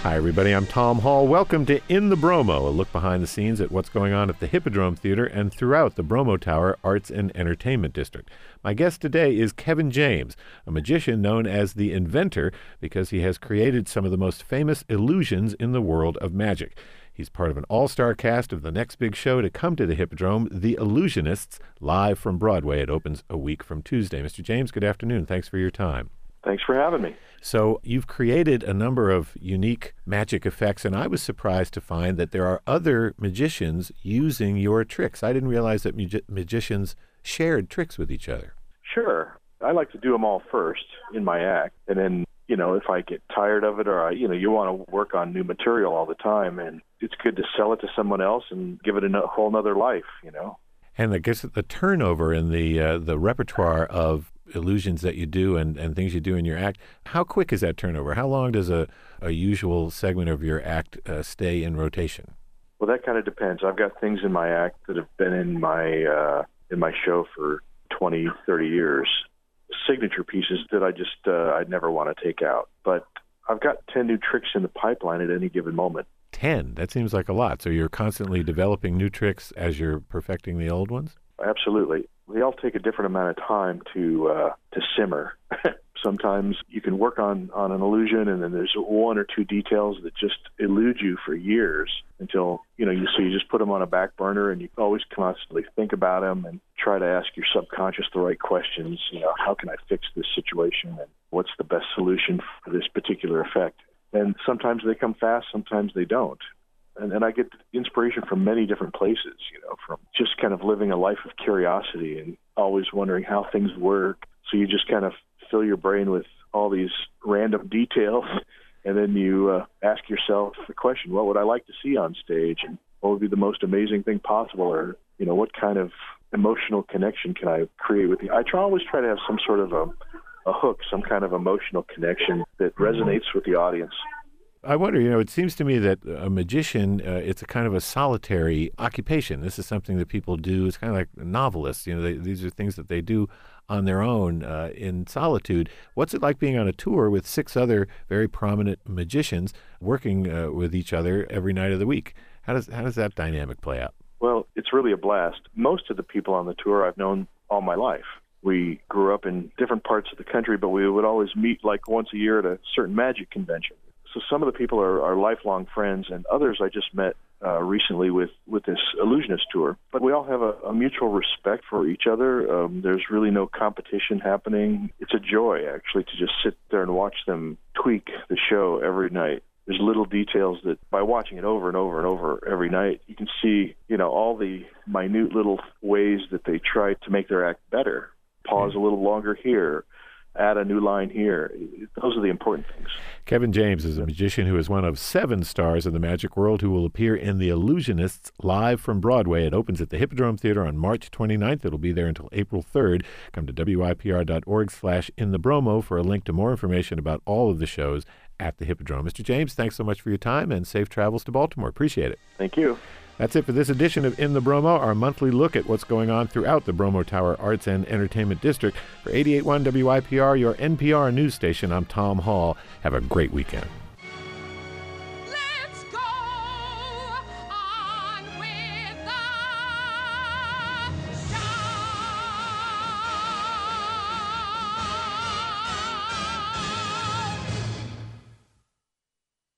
Hi, everybody. I'm Tom Hall. Welcome to In the Bromo, a look behind the scenes at what's going on at the Hippodrome Theater and throughout the Bromo Tower Arts and Entertainment District. My guest today is Kevin James, a magician known as the Inventor because he has created some of the most famous illusions in the world of magic. He's part of an all-star cast of the next big show to come to the Hippodrome, The Illusionists, live from Broadway. It opens a week from Tuesday. Mr. James, good afternoon. Thanks for your time. Thanks for having me. So you've created a number of unique magic effects, and I was surprised to find that there are other magicians using your tricks. I didn't realize that magicians shared tricks with each other. Sure. I like to do them all first in my act, and then, if I get tired of it or, you want to work on new material all the time, and it's good to sell it to someone else and give it a whole nother life, And I guess the turnover in the repertoire of illusions that you do and things you do in your act, how quick is that turnover? How long does a usual segment of your act stay in rotation? Well, that kind of depends. I've got things in my act that have been in my show for 20, 30 years. Signature pieces that I'd never want to take out. But I've got 10 new tricks in the pipeline at any given moment. 10? That seems like a lot. So you're constantly developing new tricks as you're perfecting the old ones? Absolutely. They all take a different amount of time to simmer. Sometimes you can work on an illusion, and then there's one or two details that just elude you for years until, you just put them on a back burner, and you always constantly think about them and try to ask your subconscious the right questions. How can I fix this situation, and what's the best solution for this particular effect? And sometimes they come fast, sometimes they don't. And I get inspiration from many different places, from just kind of living a life of curiosity and always wondering how things work. So you just kind of fill your brain with all these random details, and then you ask yourself the question, what would I like to see on stage, and what would be the most amazing thing possible, or, what kind of emotional connection can I create with you? I always try to have some sort of a hook, some kind of emotional connection that resonates with the audience. I wonder, it seems to me that a magician, it's a kind of a solitary occupation. This is something that people do. It's kind of like novelists. These are things that they do on their own in solitude. What's it like being on a tour with 6 other very prominent magicians working with each other every night of the week? How does that dynamic play out? Well, it's really a blast. Most of the people on the tour I've known all my life. We grew up in different parts of the country, but we would always meet like once a year at a certain magic convention. So some of the people are lifelong friends, and others I just met recently with this illusionist tour. But we all have a mutual respect for each other. There's really no competition happening. It's a joy, actually, to just sit there and watch them tweak the show every night. There's little details that by watching it over and over and over every night, you can see, all the minute little ways that they try to make their act better. Pause a little longer here. Add a new line here. Those are the important things. Kevin James is a magician who is one of 7 stars in the magic world who will appear in The Illusionists live from Broadway. It opens at the Hippodrome Theater on March 29th. It'll be there until April 3rd. Come to WIPR.org/inthebromo for a link to more information about all of the shows at the Hippodrome. Mr. James, thanks so much for your time, and safe travels to Baltimore. Appreciate it. Thank you. That's it for this edition of In the Bromo, our monthly look at what's going on throughout the Bromo Tower Arts and Entertainment District. For 88.1 WIPR, your NPR news station, I'm Tom Hall. Have a great weekend.